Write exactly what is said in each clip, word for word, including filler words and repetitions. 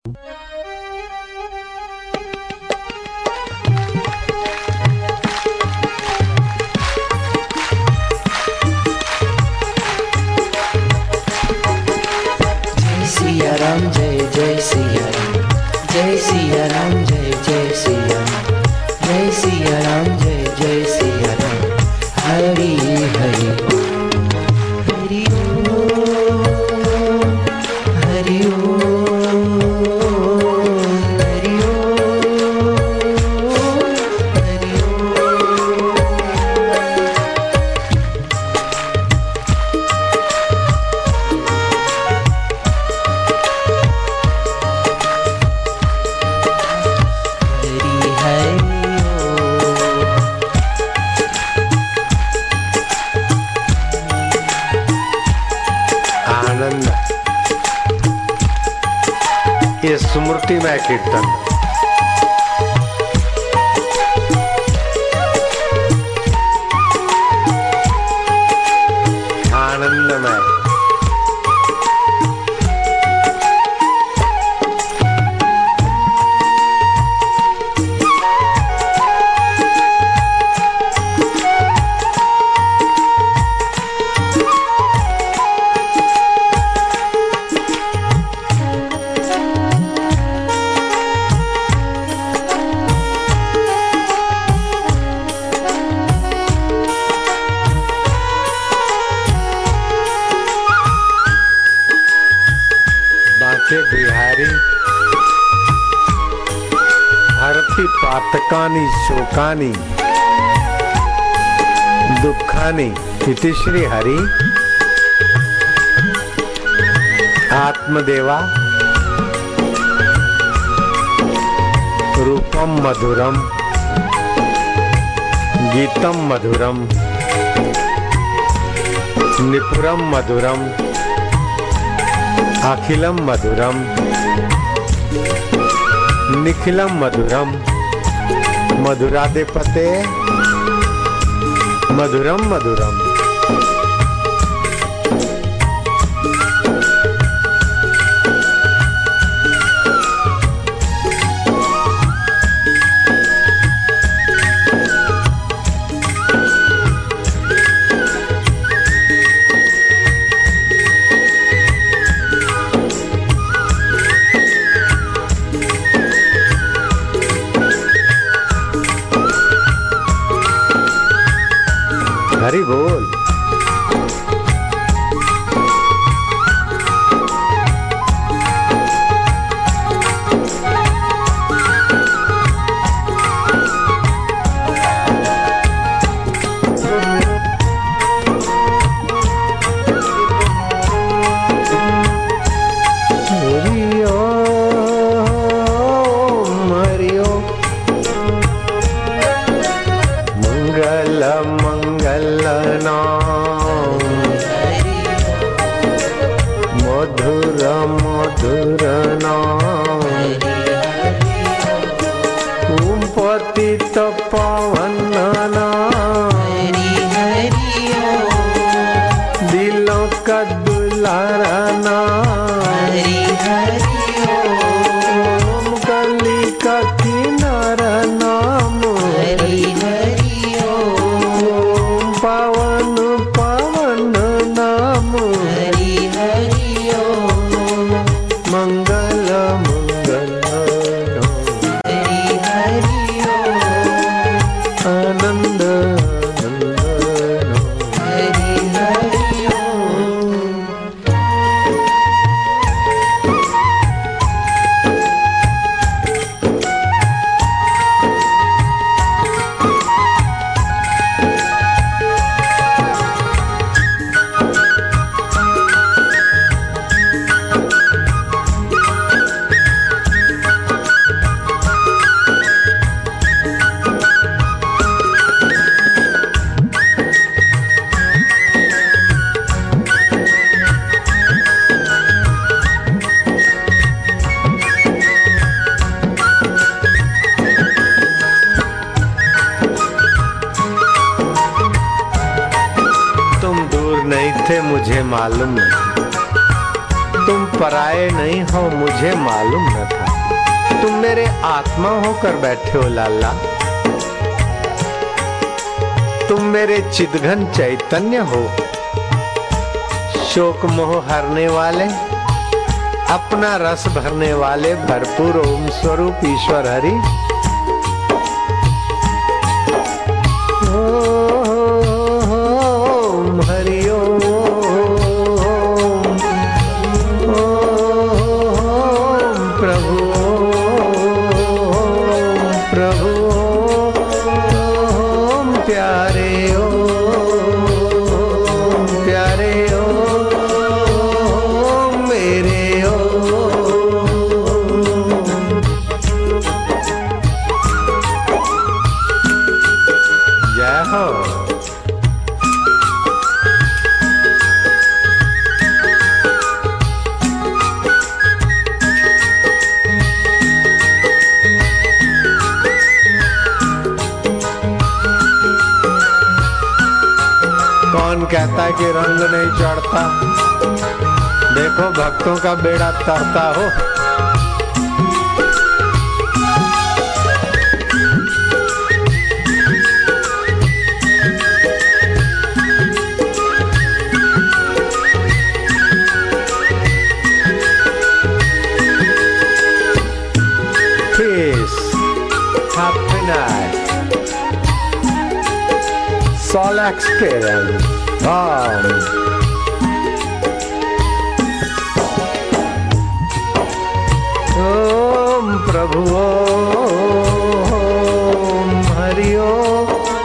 सिया राम जय जय सिया राम, जय सिया राम जय जय सिया राम, जय सिया राम जय जय सिया राम। हरि हरि हरि ओम, हरि ओम, हरि ओम, ये स्मृतिमय कीर्तन आनंदमय। बिहारी हरति पातकानि शोकानि दुःखानि इति श्री हरि आत्मदेवा रूपम मधुरम गीतम मधुरम निपुरम मधुरम अखिलम मधुरम निखिलम मधुरम मधुराधिपते मधुरम मधुरम। हरि बोल। मधुर मधुर नाम ओम पतित पावन नाम दिलों का दुलारा नाम ओम कली का किनारा नाम ओम पावन पावन नाम मंगल मंगल हरि हरि आनंद आनंद हरि हरि मुझे मालूम नहीं, तुम पराये नहीं हो मुझे मालूम न था। तुम मेरे आत्मा होकर बैठे हो लाला। तुम मेरे चिदघन चैतन्य हो, शोक मोह हरने वाले, अपना रस भरने वाले भरपूर ओम स्वरूप ईश्वर हरि। ओम हरि ओम, ओम प्रभु, ओम प्रभु, ओम प्यारे, ओम प्यारे, ओम मेरे ओम। जय हो। कौन कहता है कि रंग नहीं चढ़ता? देखो भक्तों का बेड़ा तरता हो। Peace, happiness, soul experience, calm. ओम प्रभु ओम हरि ओम।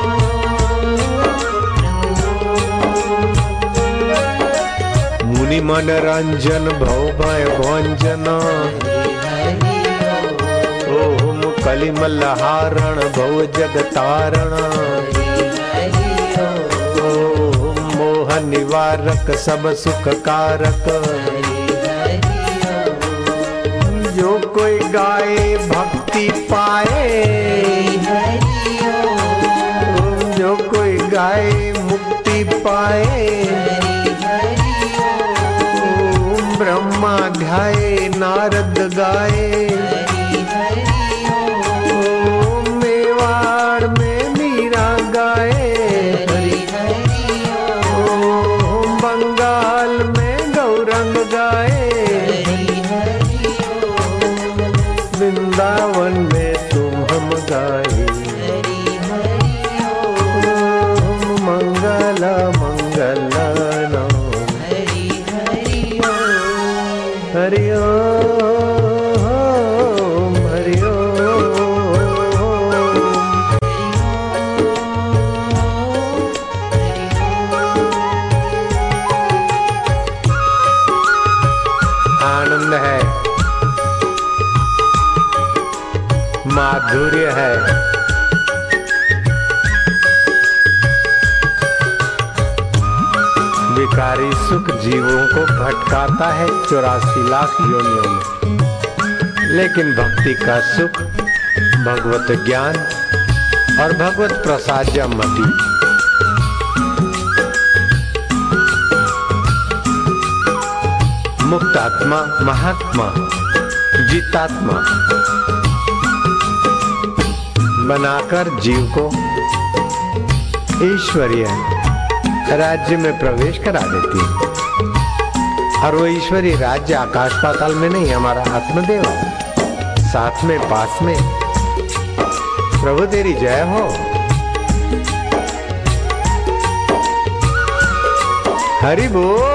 मुनि मन रंजन भव भय भंजन, ओम कलिमलहारण भव जगतारण, ओम मोह निवारक सब सुख कारक। जो कोई गाए भक्ति पाए, जो कोई गाए मुक्ति पाए। ओम ब्रह्मा ध्याए नारद गाए, ओम मेवाड़ में मीरा गाए, ओम बंगाल में गौरंग गाए, वृंदावन में तुम हम गाए। ओम मंगल मंगल नाम हरि ओम हरि ओम। आनंद है, माधुर्य है, विकारी सुख जीवों को भटकाता है चौरासी लाख योनियों में, लेकिन भक्ति का सुख, भगवत ज्ञान और भगवत प्रसाद्यमति मुक्तात्मा, महात्मा, जितात्मा बनाकर जीव को ईश्वरीय राज्य में प्रवेश करा देती है। और वो ईश्वरीय राज्य आकाश पाताल में नहीं, हमारा आत्मदेव साथ में पास में। प्रभु तेरी जय हो। हरि बोल।